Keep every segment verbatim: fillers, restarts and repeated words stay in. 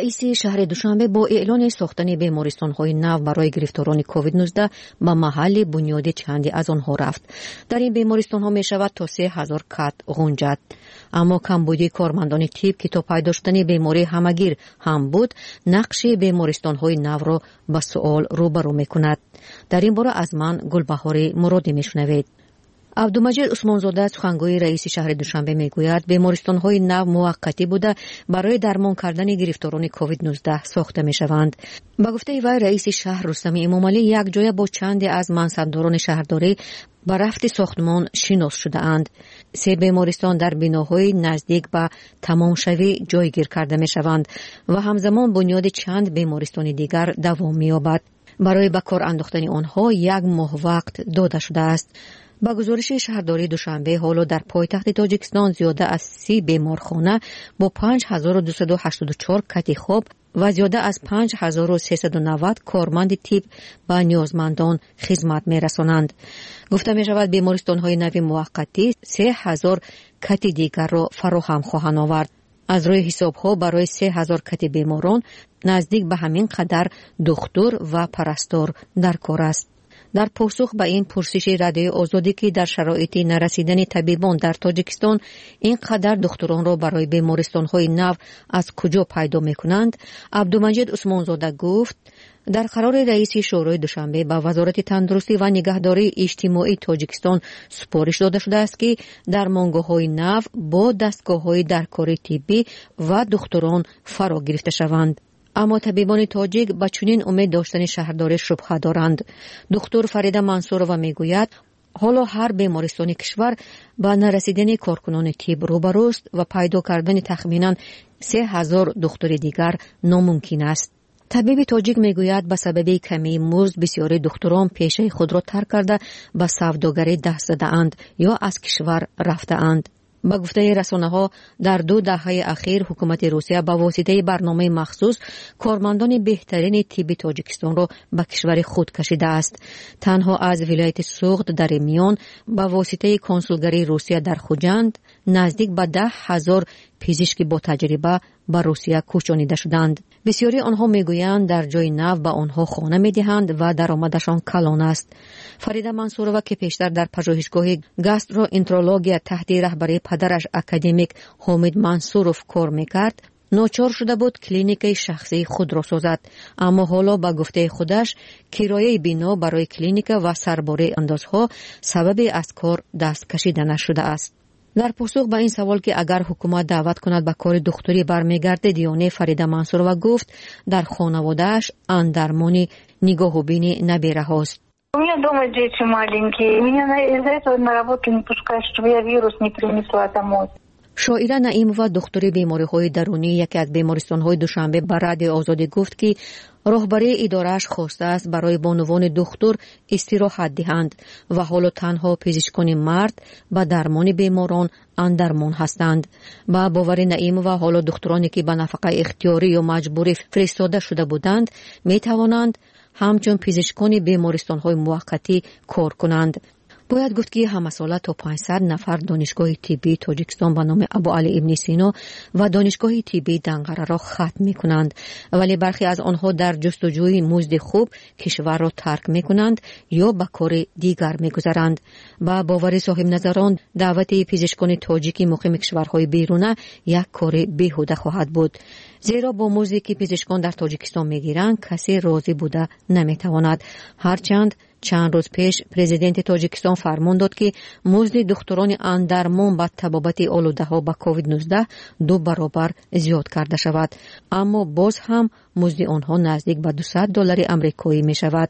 رئیس شهر دوشنبه با اعلان ساختن بیمارستان‌های نو برای گرفتاران کووید نوزده به محل بنیاد چندی از آنها رفت. در این بیمارستان‌ها می‌شود تا سه هزار کت غنجت. اما کمبودی کارمندان تیپ که تا پیدا شدن بیماری همگیر هم بود، نقش بیمارستان‌های نو را به سؤال روبرو می‌کند. در این باره از من گلبهار مرادی می‌شنوید. عبدالمجید عثمانزاده سخنگوی رئیس شهر دوشنبه میگوید بیمارستان‌های نو موقتی بوده برای درمان کردن گرفتاران کووید نوزده ساخته می‌شوند. با گفته وی رئیس شهر رستم امامعلی یک جای با چند از منصبداران شهرداری با رفت ساختمان شناس شده اند. سه بیمارستان در بناهای نزدیک به تمامشوی جایگیر کرده می‌شوند و همزمان بنیاد چند بیمارستان دیگر دوام می‌یابد. برای به کار انداختن آنها یک ماه وقت داده شده است. با گزارش شهرداری دوشنبه حالا در پایتخت تاجیکستان زیاده از سی بیمارخانه با پنج هزار و دویست و هشتاد و چهار کت خواب و زیاده از پنج هزار و سیصد و نود کارمند تیپ به نیازمندان خدمت می‌رسانند. گفته می‌شود بیمارستان‌های نوی موقتی سه هزار کت دیگر را فراهم خواهند آورد. از روی حساب‌ها برای سه هزار کت بیماران نزدیک به همین قدر دکتر و پرستار در کار است. در پاسخ به این پرسش رادیوی آزادی که در شرایط نرسیدن طبیبان در تاجیکستان اینقدر دکتران را برای بیمارستان‌های نو از کجا پیدا می‌کنند، عبدالمجید عثمانزاده گفت در قرار رئیس شورای دوشنبه به وزارت تندرستی و نگهداری اجتماعی تاجیکستان سپارش داده شده است که در درمانگاه‌های نو با دستگاه‌های درکاری طبی و دکتران فرا گرفته شوند. اما طبیبان تاجیک با چنین امید داشتن شهرداری شبهه دارند. دکتر فریده منصورова میگوید حالا هر بیمارستان کشور با نرسیدن کارکنان طب روبروست و پیدا کردن تخمینا سه هزار دکتر دیگر ناممکن است. طبیب تاجیک میگوید به سبب کمی مزد بسیاری دکتران پیشه خود را ترک کرده به سوداگری دست زده اند یا از کشور رفته اند. با گفته رسانه‌ها در دو دهه اخیر حکومت روسیه با واسطه برنامه مخصوص کارمندان بهترین طب تاجیکستان را به کشور خود کشیده است. تنها از ولایت سوغد در میان با واسطه کنسولگری روسیه در خوجند نزدیک به ده هزار پزشک با تجربه به روسیه کوچانیده شدند. بسیاری آنها میگویند در جای نو به آنها خانه میدهند و درآمدشان کلان است. فریده منصورova که پیشتر در پژوهشگاه گاستروانترولوژی تحت رهبری پدرش اکادمیک حامد منصورov کار میکرد، ناچار شده بود کلینیک شخصی خود را سازد. اما حالا با گفته خودش کرایه بنا برای کلینیک و سرباره اندازها سبب از کار دست کشیده نشده است. در پاسخ به این سوال که اگر حکومت دعوت کند به کار دکتری برمیگرده، دیانه فریده منصورova گفت در خانواده‌اش اندرمانی نگاه و بین نبیره هاست. У меня дома дети маленькие. Меня из-за этого на работу не пускают, чтобы я вирус не принесла домой. شاعره نعیمova دکتر بیماری‌های درونی یکی از بیمارستان‌های دوشنبه به رادیوی آزادی گفت که راهبری اداره‌اش خواسته است برای بانوان دکتر استراحت دهند و حالا تنها پزشکان مرد به درمان بیماران اندرمان هستند. با باور نعیمova حالا دکترانی که به نفقه اختیاری یا مجبوری فرستاده شده بودند می توانند همچون پزشکان بیمارستان‌های موقتی کار کنند. باید گفت که همساله تا پانصد نفر دانشگاه طبی تاجیکستان به نام ابوعلی ابن سینا و دانشگاه طبی دنقره را ختم می کنند، ولی برخی از آنها در جستجوی مزد خوب کشور را ترک می کنند یا به کار دیگر می گذارند. با باور صاحب نظران دعوت پزشکان تاجیکی مقیم کشورهای بیرونه یک کار بیهوده خواهد بود، زیرا با مزدی که پزشکان در تاجیکستان می گیرند کسی راضی بوده نمی تواند. هرچند چند روز پیش پرزیدنت تاجیکستان فرمان داد که مزد دکتران اندرمان با تبابت آلوده‌ها با کووید نوزده دو برابر زیاد کرده شود، اما باز هم مزد آنها نزدیک به دویست دلار آمریکایی می شود.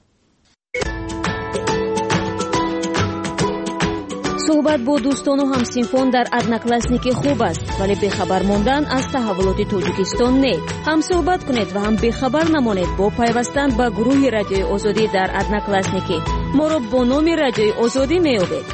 صحبت با دوستان و همسینفان در ادناکلاسنیکی خوب است، ولی بخبر ماندن از تحولات تاجیکستان نه. هم صحبت کنید و هم بخبر نمانید با پیوستن به گروه رادیوی آزادی در ادناکلاسنیکی. ما را با نام رادیوی آزادی می‌یابید.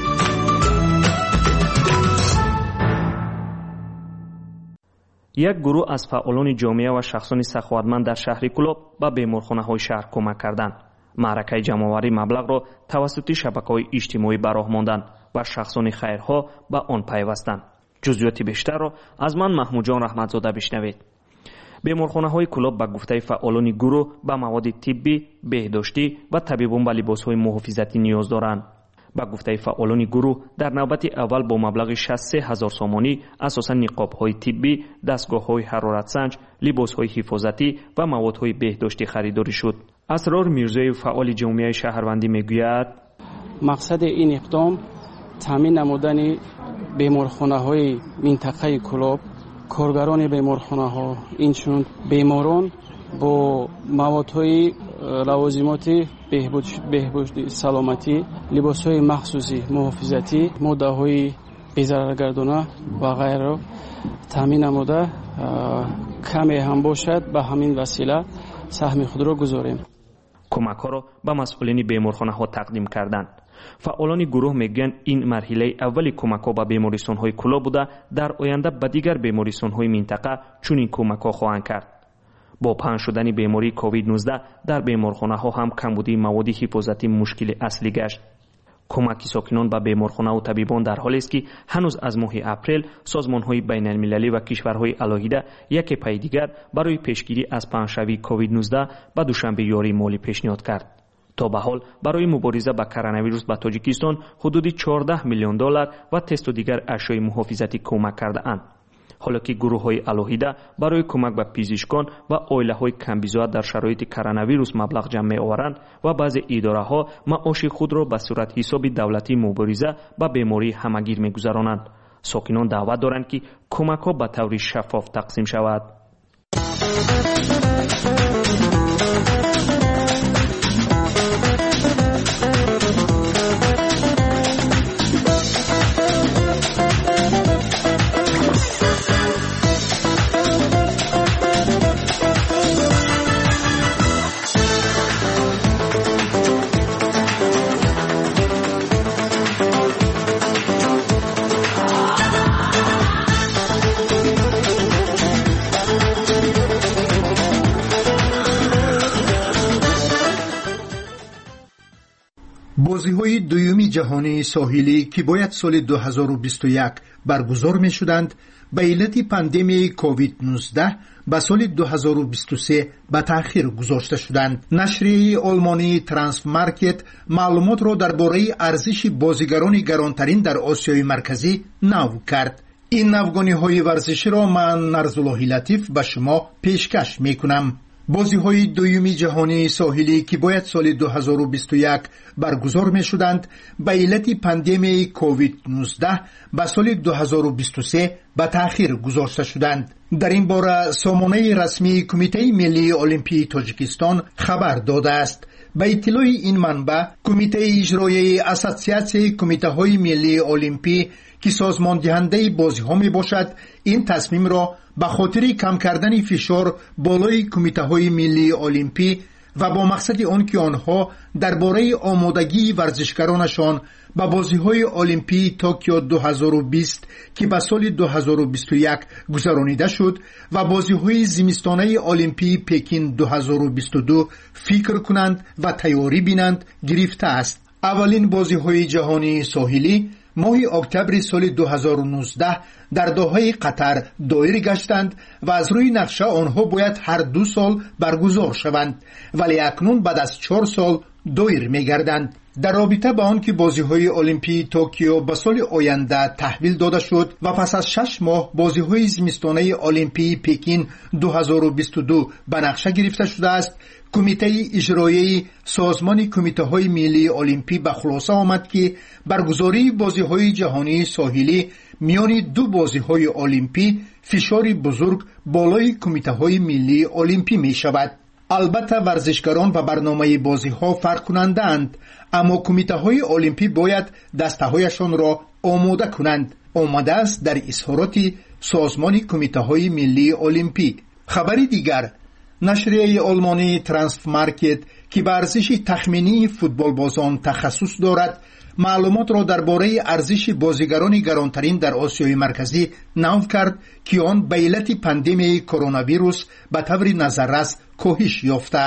یک گروه از فعالان جامعه و شخصان سخاوتمند در شهر کلاب به بیمارخانه‌های شهر کمک کردند. معرکه جمع‌آوری مبلغ را توسط شبکه‌های اجتماعی به راه ماندند و شخصان خیرها به آن پیوستند. جزئیات بیشتر را از من محمود جان رحمتزاده بشنوید. беморхонаҳои клуб ба гуфтаи фаъолони гурӯҳ ба маводи тиббӣ, беҳдоштӣ ва табибон ба либосҳои муҳофизатӣ ниёз доранд. ба гуфтаи фаъолони гурӯҳ, дар навбати аввал бо маблағи шасту се ҳазор сомонӣ асосан ниқобҳои тиббӣ, дастгоҳҳои ҳароратсанҷ, либосҳои ҳифозатӣ ва маводҳои беҳдоштӣ харидорӣ шуд. асрор мирзоев, фаъоли ҷомеаи шаҳрвандӣ, мегӯяд: мақсади ин иқдом таъмин намудани беморхонаҳои минтақаи Кӯлоб, коргарони беморхонаҳо, инчунин беморон бо маводҳои лавозимоти беҳбуди саломатӣ, либосҳои махсуси муҳофизатӣ, моддаҳои безараргардона ва ғайраро таъмин намуда, каме ҳам бошад ба ҳамин васила саҳми худро гузорем. кӯмакҳоро ба масъулини беморхонаҳо тақдим карданд. фаъолони гурӯҳ мегӯянд, ин марҳилаи аввали кӯмакҳо ба бемористонҳои кӯлоб буда, дар оянда ба дигар бемористонҳои минтақа чунин кӯмакҳо хоҳанд кард. бо паҳн шудани бемории ковид нуздаҳ дар беморхонаҳо ҳам камбудии маводи ҳифозатӣ мушкили аслӣ гашт. кӯмаки сокинон ба беморхонаву табибон дар ҳолест ки ҳанӯз аз моҳи апрел созмонҳои байналмилалӣ ва кишварҳои алоҳида яке пайи дигар барои пешгирӣ аз паҳншавии ковид нуздаҳ ба душанбе ёрии молӣ пешниҳод кард. то ба ҳол барои мубориза ба коронавирус ба тоҷикистон ҳудуди чордаҳ миллион доллар ва тесту дигар ашёи муҳофизатӣ кӯмак кардаанд. ҳоло ки гурӯҳҳои алоҳида барои кӯмак ба пизишкон ва оилаҳои камбизоат дар шароити коронавирус маблағ ҷамъ меоваранд ва баъзе идораҳо маоши худро ба сурат ҳисоби давлатии мубориза ба бемории ҳамагир мегузаронанд. сокинон даъват доранд ки кӯмакҳо ба таври шаффоф тақсим шавад. бозиҳои дуюми ҷаҳонии соҳилӣ ки бояд соли ду ҳазору бисту як баргузор мешуданд, ба иллати пандемияи ковид нуздаҳ ба соли ду ҳазору бисту се ба таъхир гузошта шуданд. нашрияи олмонии Трансмаркет маълумотро дар бораи арзиши бозигарони гаронтарин дар Осиёи марказӣ нав кард. ин навгониҳои варзиширо ман Нарзуллоҳи Латиф ба шумо пешкаш мекунам. бозиҳои дуюми ҷаҳонии соҳилӣ ки бояд соли ду ҳазору бисту як баргузор мешуданд, ба иллати пандемияи ковид нуздаҳ ба соли ду ҳазору бисту се ба таъхир гузошта шуданд. дар ин бора сомонаи расмии Кумитаи Миллии Олимпии Тоҷикистон хабар додааст. ба иттилои ин манбаъ, Кумитаи иҷроияи Ассотсиатсияи Кумитаҳои Миллии Олимпӣ ки созмондиҳандаи бозиҳо мебошад, ин тасмимро ба хотири кам кардани фишор болои Кумитаҳои Миллии Олимпӣ ва бо мақсади он ки онҳо дар бораи омодагии варзишгаронашон ба бозиҳои Олимпии Токио ду ҳазору бист ки ба соли ду ҳазору бисту як гузаронида шуд ва бозиҳои зимистонаи Олимпии Пекин ду ҳазору бисту ду фикр кунанд ва тайёрӣ бинанд гирифтааст. аввалин бозиҳои ҷаҳонии соҳилӣ моҳи октябри соли ду ҳазору нуздаҳ дар доҳаи Қатар доир гаштанд ва аз рӯи нақша онҳо бояд ҳар ду сол баргузор шаванд, вале акнун баъд аз чор сол доир мегарданд. дар робита ба он ки бозиҳои Олимпии Токио ба соли оянда таҳвил дода шуд ва пас аз шаш моҳ бозиҳои зимистонаи Олимпии Пекин ду ҳазору бисту ду ба нақша гирифта шудааст, Кумитаи иҷроияи Созмони Кумитаҳои Миллии Олимпӣ ба хулоса омад ки баргузории бозиҳои ҷаҳонии соҳилӣ миёни ду бозиҳои олимпӣ фишори бузург болои Кумитаҳои Миллии Олимпӣ мешавад. албатта варзишгарон ва барномаи бозиҳо фарқкунандаанд, аммо Кумитаҳои Олимпӣ бояд дастаҳояшонро омода кунанд, омадааст дар изҳороти Созмони Кумитаҳои Миллии Олимпӣ. хабари дигар, нашрияи олмонии Трансмаркет ки ба арзиши тахминии футболбозон тахассус дорад, маълумотро дар бораи арзиши бозигарони гаронтарин дар Осиёи марказӣ нав кард ки он ба иллати пандемияи коронавирус ба таври назаррас коҳиш ёфтааст.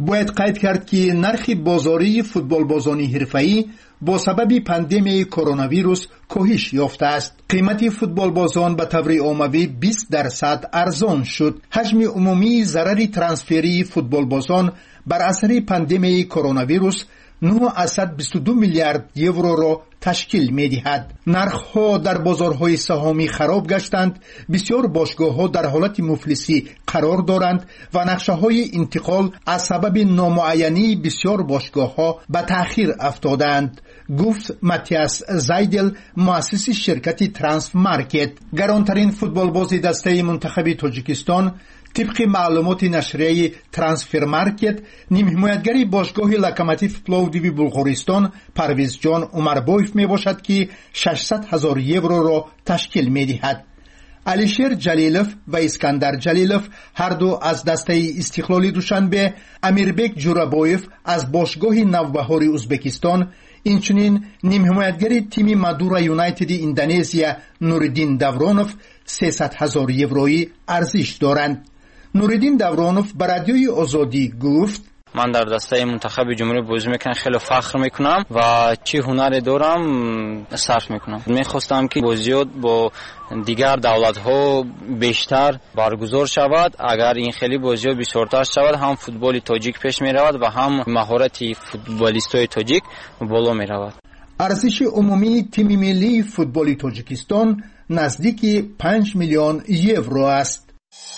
باید قید کرد که نرخ بازاری فوتبال بازانی حرفه‌ای با سبب پاندمی کرونا ویروس کاهش یافته است. قیمت فوتبال بازان به طور عمومی بیست درصد ارزان شد. حجم عمومی ضرر ترانسفری فوتبال بازان بر اثر پاندمی کرونا ویروس نه و بیست و دو میلیارد یورو را تشکیل می دهد. نرخ‌ها در بازارهای سهامی خراب گشتند، بسیار باشگاه‌ها در حالت مفلسی قرار دارند و نقشه‌های انتقال از سبب نامعینی بسیار باشگاه‌ها به تأخیر افتادند، گفت ماتیاس زایدل، مؤسس شرکت ترانس مارکت. گرانترین فوتبال بازی دسته منتخب تاجیکستان طبق معلومات نشریه ترانسفر مارکت نیم حمایتگری باشگاه لوکوموتیو پلودیو بلغارستان پرویز جان عمربایف می باشد که ششصد هزار یورو را تشکیل می دهد. علیشیر جلیلوف و اسکندر جلیلوف هر دو از دسته استقلالی دوشنبه، امیربک جورابایف از باشگاه نوبهار ازبکستان، اینچنین نیم حمایتگری تیم مادورا یونایتد اندونزیا نوردین دورانوف سیصد هزار یورویی ارزش دارند. نوردین دورانوف به رادیوی آزادی گفت: من در دسته منتخب جمهوری بازی میکنم، خیلی فخر میکنم و چی هنری دارم صرف میکنم. میخواستم که بازیات با دیگر دولت ها بیشتر برگزار شود. اگر این خیلی بازیات بسیارتر شود، هم فوتبال تاجیک پیش میرود و هم مهارت فوتبالیستای تاجیک بالا میرود. ارزش عمومی تیم ملی فوتبال تاجیکستان نزدیک پنج میلیون یورو است.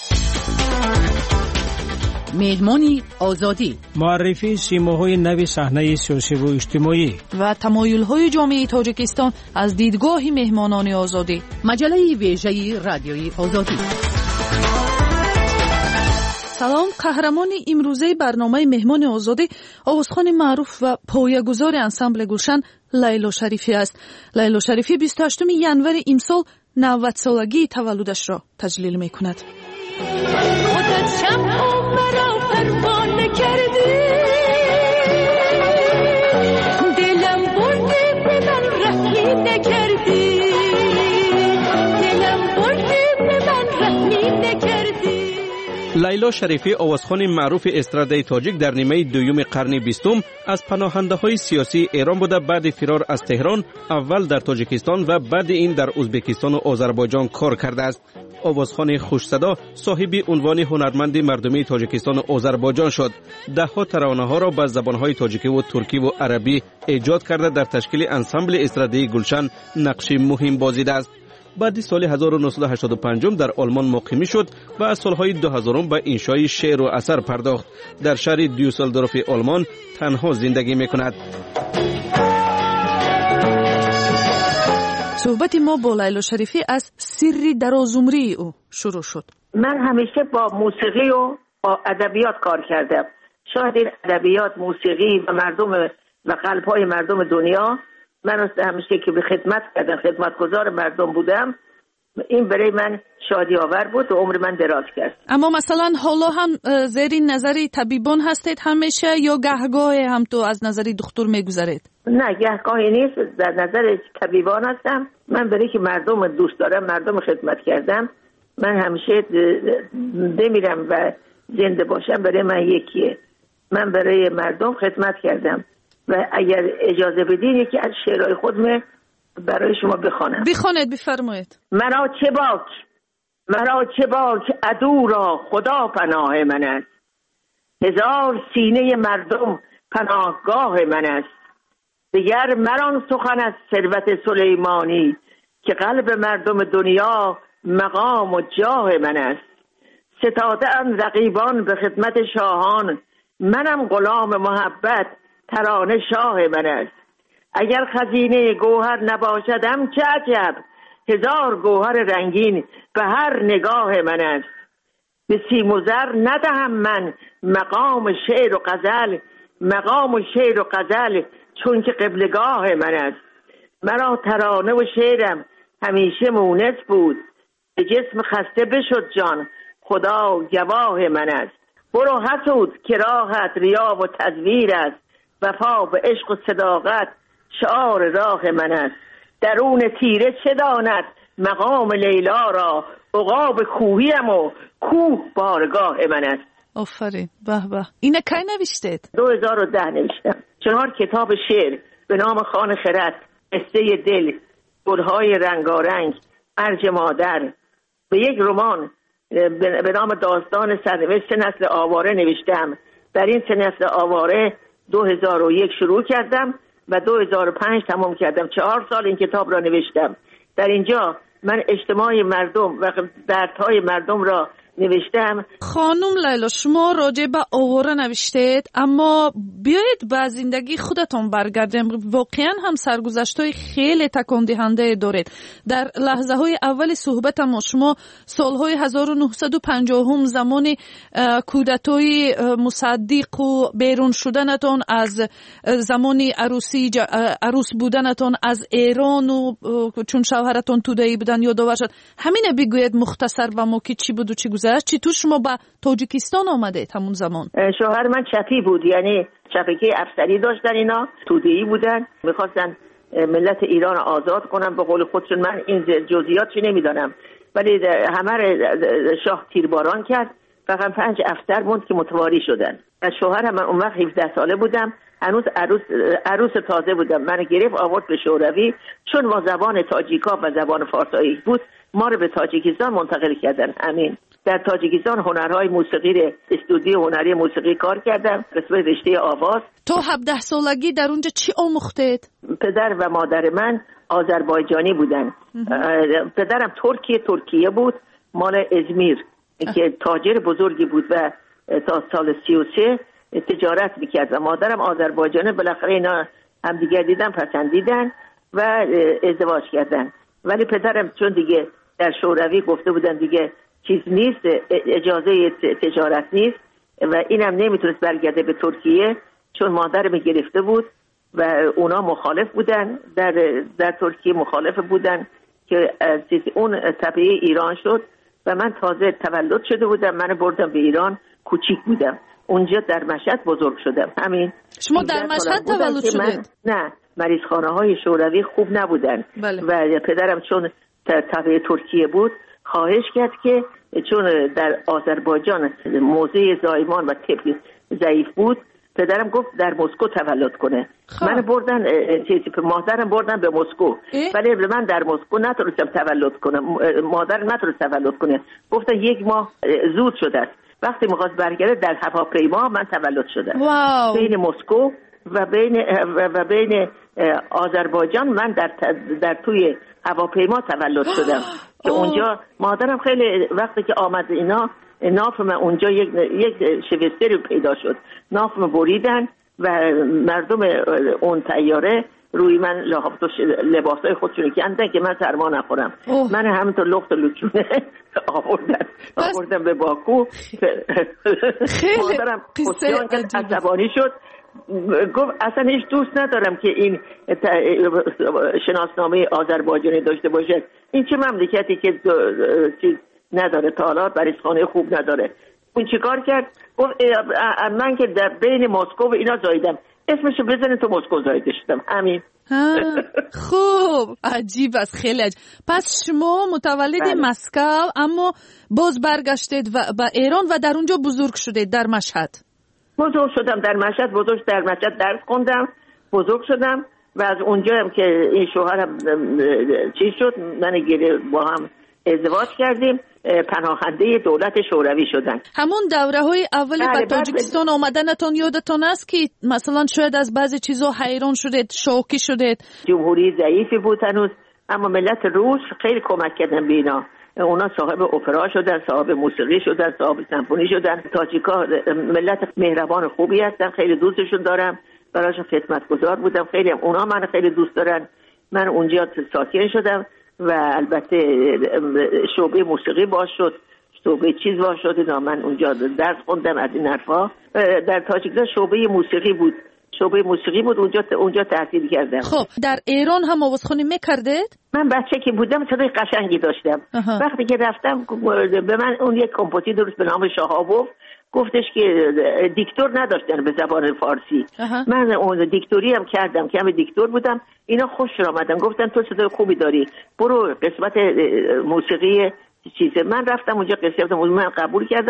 میدمانی آزادی، معرفی سیماهای نو صحنه سیاسی و اجتماعی و تمایل‌های جامعه تاجیکستان از دیدگاه مهمانان آزادی. مجله ویژه رادیوی آزادی. سلام. قهرمان امروزه برنامه مهمان آزادی آوازخوان معروف و پایه‌گذار انسامبل گلشن لیلا شریفی است. لیلا شریفی بیست و هشتم ژانویه امسال نود سالگی تولدش را تجلیل می‌کند. خودت شمع مرا پروانه کردی، دلم بردی به من رحمی نکردی، دلم بردی به من رحمی نکردی. لیلا شریفی آوازخوان معروف استرادای تاجیک در نیمه دوم قرن بیستم از پناهنده های سیاسی ایران بوده. بعد فرار از تهران اول در تاجیکستان و بعد این در ازبکستان و آذربایجان کار کرده است. آوازخوان خوش صدا صاحب عنوان هنرمند مردمی تاجیکستان و آذربایجان شد. ده ها ترانه ها را به زبان های تاجیکی و ترکی و عربی ایجاد کرده در تشکیل انسامبل استرادای گلشن نقش مهم بازیده است. بعد سال هزار و نهصد و هشتاد و پنج در آلمان مقیم شد و از سالهای دو هزار به انشای شعر و اثر پرداخت. در شهر دیوسلدورف آلمان تنها زندگی میکند. صحبت ما با لیلا شریفی از سری درازعمری او شروع شد. من همیشه با موسیقی و با ادبیات کار کردم. شاید این ادبیات، موسیقی و مردم و قلب‌های مردم دنیا، من همیشه که به خدمت کردم، خدمتگزار مردم بودم، این برای من شادی آور بود و عمر من دراز کرد. اما مثلا حالا هم زیر نظر طبیبان هستید همیشه یا گهگاه هم تو از نظر دکتر میگذارید؟ نه، گهگاهی نیست، در نظر طبیبان هستم. من برای که مردم دوست دارم، مردم خدمت کردم، من همیشه بمیرم و زنده باشم برای من یکیه. من برای مردم خدمت کردم و اگر اجازه بدین یکی از شعرهای خودم برای شما بخوانم. بخوانید، بفرمایید. مرا چه باک، مرا چه باک عدو را خدا پناه من است، هزار سینه مردم پناهگاه من است. دیگر مران سخن از ثروت سلیمانی که قلب مردم دنیا مقام و جاه من است. ستاده ام رقیبان به خدمت شاهان، منم غلام محبت ترانه شاه من است. اگر خزینه گوهر نباشدم چه عجب، هزار گوهر رنگین به هر نگاه من است. به سیم و زر ندهم من مقام شعر و غزل، مقام و شعر و غزل چون که قبلگاه من است. مرا ترانه و شعرم همیشه مونس بود، به جسم خسته بشد جان خدا گواه من است. برو حسود که راحت ریا و تزویر است، وفا به عشق و صداقت شعار راه من است. درون تیره چه داند مقام لیلا را، عقاب کوهیم و کوه بارگاه من است. آفرین. به به. اینه کی نوشتید؟ دو هزار و ده نوشتم. چهار کتاب شعر به نام خان خرد، قصه دل، گلهای رنگارنگ، ارج مادر، به یک رمان به نام داستان سرنوشت سه نسل آواره نوشتم. در این سه نسل آواره دو هزار و یک شروع کردم و دو هزار و پنج تمام کردم. چهار سال این کتاب را نوشتم. در اینجا من اجتماع مردم و دردهای مردم را نوشتم. خانم لیلا، شما راجع به آواره نوشتید، اما بیایید به زندگی خودتون برگردیم. واقعا هم سرگذشت‌های خیلی تکان دهنده دارید. در لحظه های اول صحبت ما شما سالهای هزار و نهصد و پنجاه هم زمان کودتای مصدق و بیرون شدنتون از زمان عروسی عروس بودنتون از ایران و چون شوهرتون توده‌ای بودن یادآور شد. همین بگوید مختصر به ما که چی بود و چی گذشت. چطور شما به تاجیکستان آمدید همون زمان؟ شوهر من چپی بود، یعنی شبکه افسری داشتن، اینا توده‌ای بودن، میخواستن ملت ایران آزاد کنن به قول خودشون. من این جزئیات چی نمیدانم، ولی همه شاه تیرباران کرد. فقط پنج افسر موند که متواری شدن. از شوهرم من اون وقت هفده ساله بودم، هنوز عروس عروس تازه بودم. من گرفت آورد به شوروی، چون ما زبان تاجیکا و زبان فارسی بود ما رو به تاجیکستان منتقل کردن. همین در تاجیکستان هنرهای موسیقی، استودیو هنری موسیقی کار کردم، قسمت رشته آواز. تو هفده سالگی در اونجا چی آموختید؟ پدر و مادر من آذربایجانی بودن. پدرم ترکیه ترکیه بود، مال ازمیر که تاجر بزرگی بود و تا سال سی و سه تجارت میکرد و مادرم آذربایجانی. بالاخره اینا هم دیگر دیدن، پسندیدن و ازدواج کردن. ولی پدرم چون دیگه در شوروی گفته بودن دیگه چیز نیست، اجازه تجارت نیست و اینم نمیتونست برگرده به ترکیه چون مادرم گرفته بود و اونا مخالف بودن، در در ترکیه مخالف بودن که اون تبعه ایران شد و من تازه تولد شده بودم. من بردم به ایران، کوچیک بودم، اونجا در مشهد بزرگ شدم. همین. شما در مشهد تولد شدید؟ نه، مریضخانه های شوروی خوب نبودن. بله. و پدرم چون تبع ترکیه بود خواهش کرد که چون در آذربایجان موضع زایمان و طب ضعیف بود، پدرم گفت در مسکو تولد کنه. خواه. من بردن چیزی مادرم بردن به مسکو، ولی من در مسکو نتونستم تولد کنم. مادرم نتونست تولد کنه، گفتن یک ماه زود شده است. وقتی می‌خواست برگرده در هواپیما من تولد شدم. واو. بین مسکو و بین و بین آذربایجان من در در توی هواپیما تولد شدم که اونجا مادرم خیلی وقتی که آمد اینا نافم اونجا یک یک شوستری پیدا شد، نافم بریدن و مردم اون طیاره روی من لباسای خودشون کندن که من سرما نخورم. اوه. من همینطور لخت و لچونه آوردن آوردن به باکو. مادرم قصه عصبانی شد، گفت اصلا هیچ دوست ندارم که این شناسنامه آذربایجانی داشته باشه. این چه مملکتی که چیز نداره، تالار بریزخانه خوب نداره. اون چیکار کرد؟ گفت من که در بین مسکو و اینا زایدم، اسمشو بزنید تو مسکو زایده شدم. همین. خوب، عجیب است، خیلی عجیب. پس شما متولد بله. مسکو، اما باز برگشتید و به ایران و در اونجا بزرگ شدید در مشهد. بزرگ شدم در مشهد، بزرگ در مشهد درس خوندم، بزرگ شدم و از اونجا هم که این شوهرم چی شد، من گیره با هم ازدواج کردیم، پناهنده دولت شوروی شدن. همون دوره های اول به تاجیکستان آمدنتون یادتون است که مثلا شاید از بعضی چیزا حیران شدید، شوکی شدید؟ جمهوری ضعیفی بود هنوز، اما ملت روس خیلی کمک کردن به اینا. اونا صاحب اپرا شدن، صاحب موسیقی شدن، صاحب سمفونی شدن. تاجیکا ملت مهربان خوبی هستن، خیلی دوستشون دارم، براشون خدمتگزار بودم. خیلی اونا من خیلی دوست دارن. من اونجا ساکن شدم و البته شعبه موسیقی باز شد، شعبه چیز باز شد. اینا من اونجا درس خوندم از این حرفا. در تاجیکستان شعبه موسیقی بود، شعبه موسیقی بود، اونجا اونجا تحصیل کردم. خب در ایران هم آوازخوانی میکردید؟ من بچه که بودم صدای قشنگی داشتم. اها. وقتی که رفتم به من اون یک کمپوزیتور به نام شهابوف گفتش که دیکتور نداشتن به زبان فارسی. اها. من اون دیکتوری هم کردم که هم دیکتور بودم. اینا خوش آمدن، گفتن تو صدای خوبی داری، برو قسمت موسیقی چیزه. من رفتم اونجا قسمت موسیقی من قبول کردن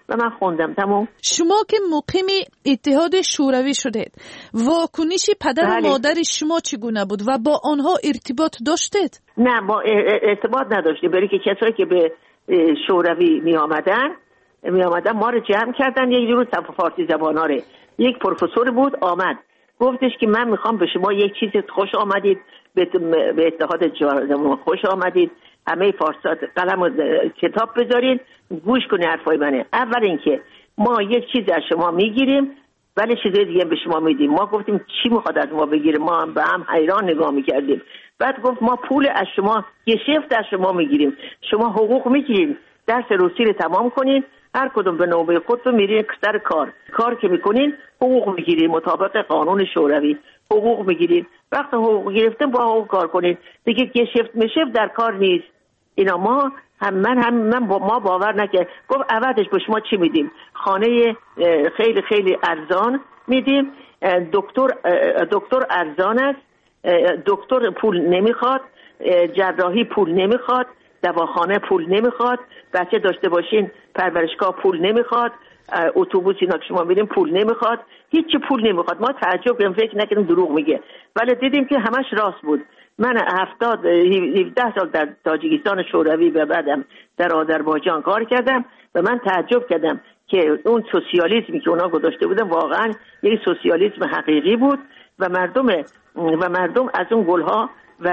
و من خوندم. تمام. شما که مقیم اتحاد شوروی شدید، واکنش پدر و مادر شما چگونه بود و با آنها ارتباط داشتید؟ نه، ما ارتباط نداشتیم، برای که کسایی که به شوروی می آمدن می آمدن ما رو جمع کردن. یک روز فارسی زبانا رو یک پروفسور بود آمد گفتش که من میخوام به شما یک چیز خوش آمدید، به اتحاد جوانان خوش آمدید، همه فارسات قلم و کتاب بذارید گوش کنید حرفای منه. اول اینکه ما یک چیز از شما میگیریم ولی چیز دیگه به شما میدیم. ما گفتیم چی میخواد از ما بگیره؟ ما هم به هم حیران نگاه میکردیم. بعد گفت ما پول از شما گشفت از شما میگیریم، شما حقوق میگیریم، درس روسی رو تمام کنین، هر کدوم به نوبه خودتون میرین سر کار کار که میکنین حقوق میگیرین مطابق قانون شوروی حقوق میگیرین. وقت حقوق گرفتن با حقوق کار کنین دیگه. گشفت میشفت در کار نیست. اینا ما هم من هم من با ما باور نکرد. گفت عوضش به شما چی میدیم؟ خانه خیلی خیلی ارزان میدیم، دکتر دکتر ارزان است، دکتر پول نمیخواد، جراحی پول نمیخواد، دواخانه پول نمیخواد، بچه داشته باشین پرورشگاه پول نمیخواد، اتوبوس اینا که شما میرین پول نمیخواد، هیچ پول نمیخواد. ما تعجب کردیم، فکر نکردیم دروغ میگه، ولی دیدیم که همش راست بود. من هفتاد هفده سال در تاجیکستان شوروی و بعدم در آذربایجان کار کردم و من تعجب کردم که اون سوسیالیسمی که اونا گذاشته بودن واقعا یک سوسیالیسم حقیقی بود و مردم و مردم از اون گلها و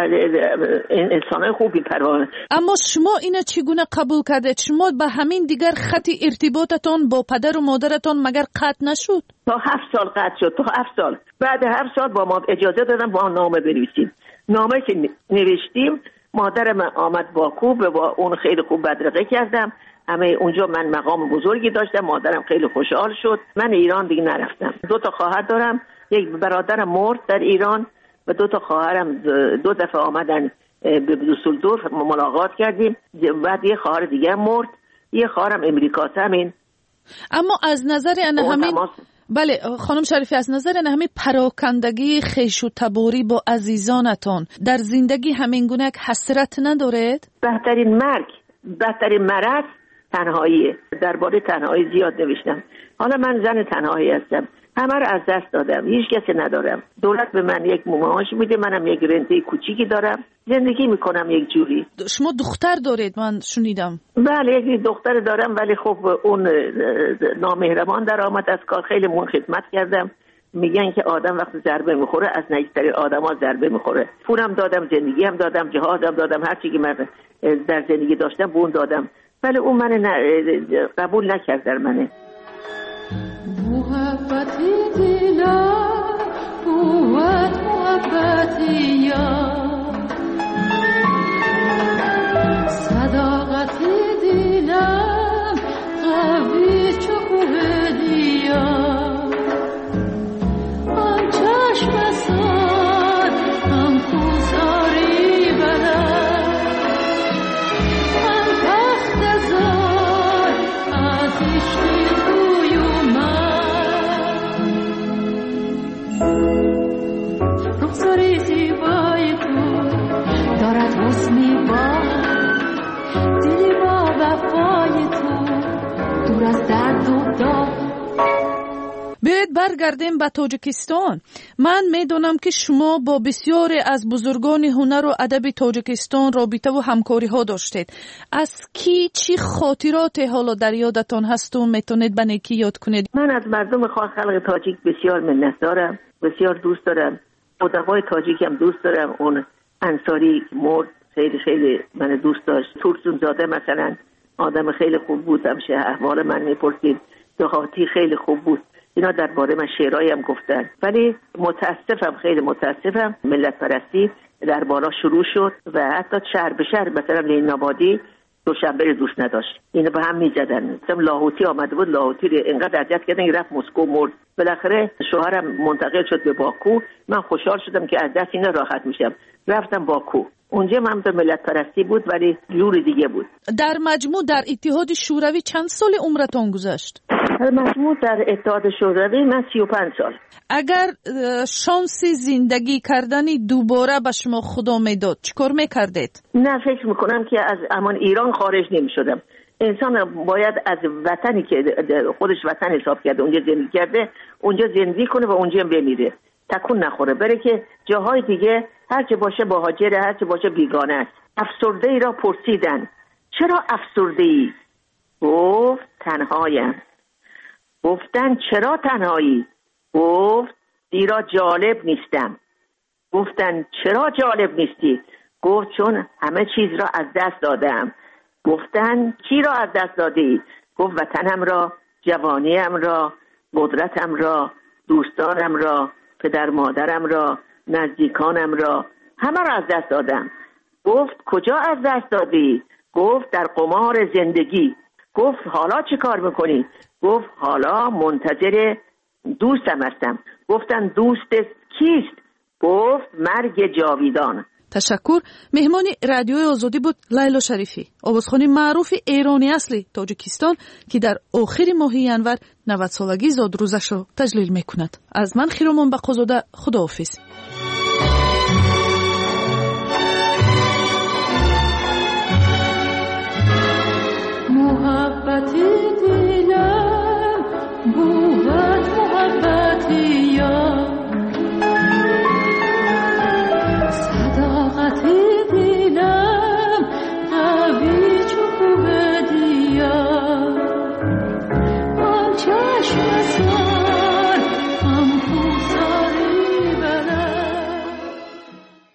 انسانای خوبی پروانه. اما شما اینا چگونه قبول کردید؟ شما به همین دیگر خط ارتباطتان با پدر و مادرتان مگر قطع نشد؟ تا هفت سال قطع شد. تا هفت سال بعد هفت سال با ما اجازه دادن با نامه بنویسیم. نامه که نوشتیم مادرم آمد باکو، با اون خیلی خوب بدرقه کردم. همه اونجا من مقام بزرگی داشتم، مادرم خیلی خوشحال شد. من ایران دیگه نرفتم. دو تا خواهر دارم، یک برادرم مرد در ایران و دو تا خواهرم دو دفعه آمدن به دوسلدورف ملاقات کردیم. بعد یه خواهر دیگه مرد، یه خواهرم امریکاست. همین. اما از نظر انه همین بله خانم شریفی، از نظر انه همین پراکندگی خیش و تباری با عزیزانتان در زندگی همین گونه حسرت ندارید؟ بهترین مرگ، بهترین مرض تنهاییه. درباره تنهایی زیاد نوشتم. حالا من زن تنهایی هستم، همه رو از دست دادم، هیچ کسی ندارم. دولت به من یک معاش میده، منم یک رنته کوچیکی دارم، زندگی میکنم یک جوری. شما دختر دارید من شنیدم؟ بله یک دختر دارم، ولی خب اون نامهربان در آمد از کار. خیلی مون خدمت کردم. میگن که آدم وقتی ضربه میخوره از نزدیکترین آدما ضربه میخوره. پولم دادم، زندگی هم دادم، جهادم دادم، هر چی که من در زندگی داشتم بون دادم، ولی اون من قبول نکرد در منه. محبتی دلم قوت محبتی یار، صداقتی دلم قوی چو کوه دیار، آن چشم ساد هم کوزاری بلد، آن تخت زار از عشق توی و من، رخساری زیبای تو دارد حسنی با دلی با وفای تو دور از درد و داغ. بیاید برگردیم به تاجیکستان. من میدونم که شما با بسیاری از بزرگان هنر و ادب تاجیکستان رابطه و همکاری ها داشتید. از کی چی خاطرات حالا در یادتان هست و میتونید به نیکی یاد کنید؟ من از مردم خلق تاجیک بسیار منت دارم، بسیار دوست دارم. ادبای تاجیک هم دوست دارم. اون انصاری مرد خیلی خیلی من دوست داشت. تورسون زاده مثلا آدم خیلی خوب بود، همشه احوال من میپرسید. دهاتی خیلی خوب بود. اینا درباره من شعرهایی هم گفتن. ولی متاسفم، خیلی متاسفم، ملت پرستی در بالا شروع شد و حتی شهر به شهر مثلا لین آبادی دوشنبه رو دوست نداشت، اینو به هم میزدن. مثلا لاهوتی آمده بود، لاهوتی رو اینقدر اذیت کردن که رفت مسکو مرد. بالاخره شوهرم منتقل شد به باکو. من خوشحال شدم که از دست اینا راحت میشم، رفتم باکو. اونجا هم به ملت پرستی بود ولی جور دیگه بود. در مجموع در اتحاد شوروی چند سال عمرتان گذشت؟ در مجموع در اتحاد شوروی من سی و پنج سال. اگر شانس زندگی کردنی دوباره به شما خدا میداد چیکار میکردید؟ نه فکر میکنم که از امان ایران خارج نمیشدم. انسان باید از وطنی که خودش وطن حساب کرده اونجا زندگی کرده اونجا زندگی کنه و اونجا بمیره، تکون نخوره، بره که جاهای دیگه هرچه باشه مهاجره، هرچه باشه بیگانه است. افسرده ای را پرسیدن چرا افسرده ای؟ گفت تنهایم. گفتن چرا تنهایی؟ گفت زیرا جالب نیستم. گفتن چرا جالب نیستی؟ گفت چون همه چیز را از دست دادم. گفتن چی را از دست دادی؟ گفت وطنم را، جوانیم را، قدرتم را، دوستانم را، پدر مادرم را، نزدیکانم را، همه را از دست دادم. گفت کجا از دست دادی؟ گفت در قمار زندگی. گفت حالا چی کار میکنی؟ گفت حالا منتظر دوستم هستم. گفتن دوست کیست؟ گفت مرگ جاویدان. تشکر. مهمان رادیوی آزادی بود لیلا شریفی، آوازخوان معروف ایرانی اصلی تاجیکستان که در آخر ماه ینور نود سالگی زاد روزش را تجلیل میکند. از من خیرمان بقازاده، خداحافظ.